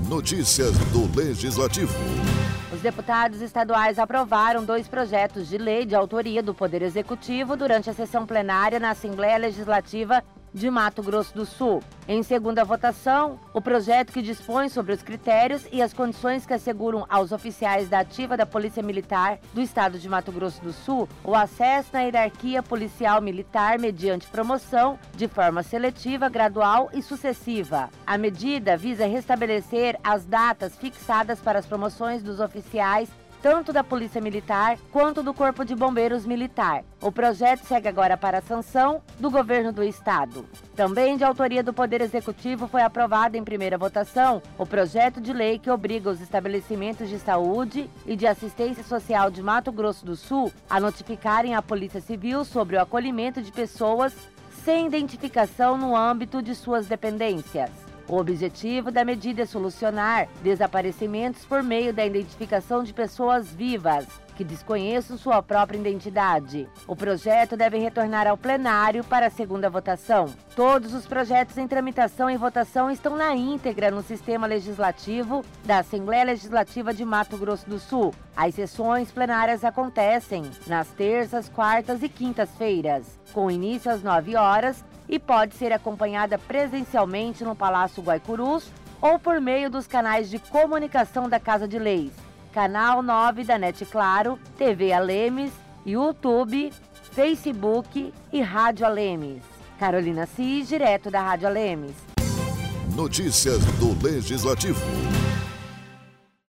Notícias do Legislativo. Os deputados estaduais aprovaram 2 projetos de lei de autoria do Poder Executivo durante a sessão plenária na Assembleia Legislativa de Mato Grosso do Sul. Em segunda votação, o projeto que dispõe sobre os critérios e as condições que asseguram aos oficiais da ativa da Polícia Militar do Estado de Mato Grosso do Sul o acesso na hierarquia policial militar mediante promoção de forma seletiva, gradual e sucessiva. A medida visa restabelecer as datas fixadas para as promoções dos oficiais tanto da Polícia Militar quanto do Corpo de Bombeiros Militar. O projeto segue agora para a sanção do Governo do Estado. Também de autoria do Poder Executivo foi aprovado em primeira votação o projeto de lei que obriga os estabelecimentos de saúde e de assistência social de Mato Grosso do Sul a notificarem a Polícia Civil sobre o acolhimento de pessoas sem identificação no âmbito de suas dependências. O objetivo da medida é solucionar desaparecimentos por meio da identificação de pessoas vivas que desconheçam sua própria identidade. O projeto deve retornar ao plenário para a segunda votação. Todos os projetos em tramitação e votação estão na íntegra no sistema legislativo da Assembleia Legislativa de Mato Grosso do Sul. As sessões plenárias acontecem nas terças, quartas e quintas-feiras, com início às 9 horas, e pode ser acompanhada presencialmente no Palácio Guaicurus ou por meio dos canais de comunicação da Casa de Leis, Canal 9 da NET Claro, TV Alemes, YouTube, Facebook e Rádio Alemes. Carolina Cis, direto da Rádio Alemes. Notícias do Legislativo.